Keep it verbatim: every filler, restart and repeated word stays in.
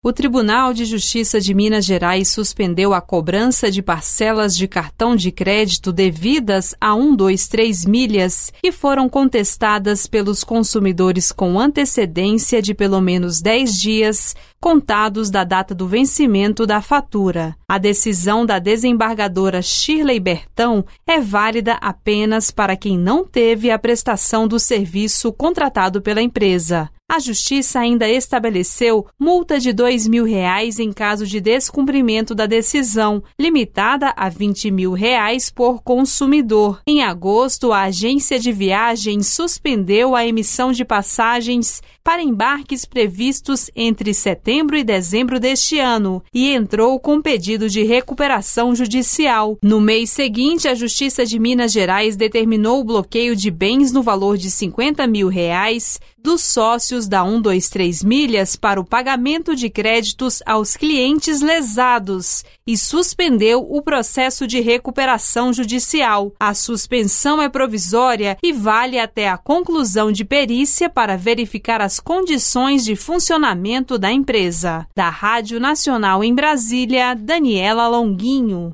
O Tribunal de Justiça de Minas Gerais suspendeu a cobrança de parcelas de cartão de crédito devidas a cento e vinte e três milhas e foram contestadas pelos consumidores com antecedência de pelo menos dez dias contados da data do vencimento da fatura. A decisão da desembargadora Shirley Bertão é válida apenas para quem não teve a prestação do serviço contratado pela empresa. A Justiça ainda estabeleceu multa de dois mil reais em caso de descumprimento da decisão, limitada a vinte mil reais por consumidor. Em agosto, a agência de viagens suspendeu a emissão de passagens para embarques previstos entre setembro e dezembro deste ano e entrou com pedido de recuperação judicial. No mês seguinte, a Justiça de Minas Gerais determinou o bloqueio de bens no valor de cinquenta mil reais dos sócios da cento e vinte e três milhas para o pagamento de créditos aos clientes lesados e suspendeu o processo de recuperação judicial. A suspensão é provisória e vale até a conclusão de perícia para verificar as condições de funcionamento da empresa. Da Rádio Nacional em Brasília, Daniela Longuinho.